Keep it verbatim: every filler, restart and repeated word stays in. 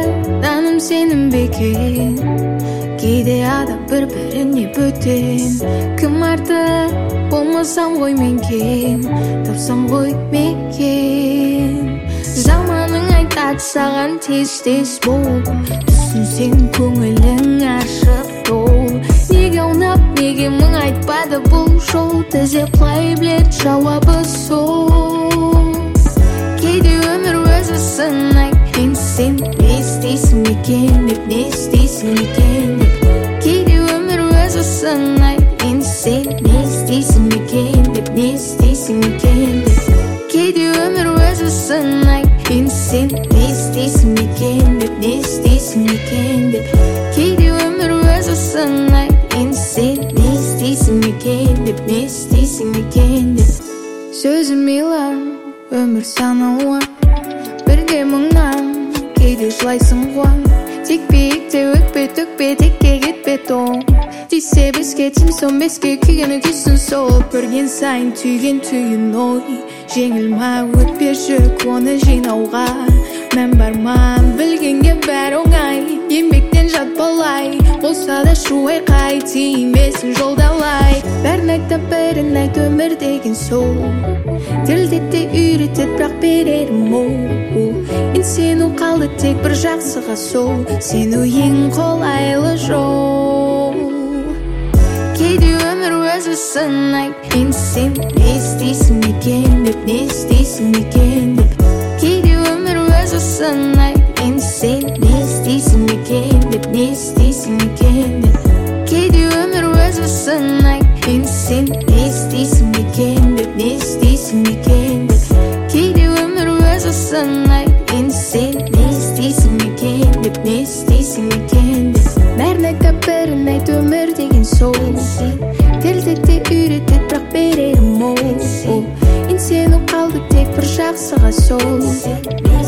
наным сенің бекен, кейде адам бір-біріне бөтен. Кім артық болмасам ғой мен кем, тапсам ғой мекен. Заманың айтады саған тез-тез бол, түсінсең көңілің ашық бол. Неге ұнап, неге мың айтпады бұл жол, тізе құлай білет жауабы сол. Кейде өмір өзі сынай, мен сен не істейсің екен деп, не істейсің екен деп. Кейде өмір өзі сынай, мен сен не істейсің екен деп, не істейсің екен деп. Кейде өмір өзі сынай, мен сен не істейсің екен деп, не істейсің екен деп. Кейде өмір өзі сынай, мен сен не істейсің екен деп, не істейсің екен деп. Сөзі милан, өмір санауы, бірде мұңнан, кейде жылайсың ғой. Тек биікте өтпе, төкпе, текке кетпе тоң. Тисе бізге тим сөнбеске, күйгені күйсін сол. Көрген сайын түйген түйін ой, жеңіл ма өтпе жүк оны жинауға. Мән бар ма білгенге бәрі оңай, еңбектен жат болай, болса да шу айқай, тимесін жолдалай. Бәрін айтып бірін айт, өмір деген сол, тілдетте үйретет бірақ берерім мол. Мен сену қалды тек бір жақсыға сол, сену ең қолайлы жол. Кейде өмір өзі сынай, мен сен не істейсің екен деп, не істейсің екен деп. Кейде өмір өзі сынай, мен сен не істейсің екен деп, не істейсің екен деп. Кейде өмір өзі сынай, мен сен не істейсің екен деп, не істейсің екен деп. Кейде өмір өзі сынай, мен сен не істейсің екен деп, не істейсің екен деп. Бәрін айтып бірін айт, өмір деген сол, тілдетте үйретет бірақ берерім мол. Мен сену қалды тек бір жақсыға сол.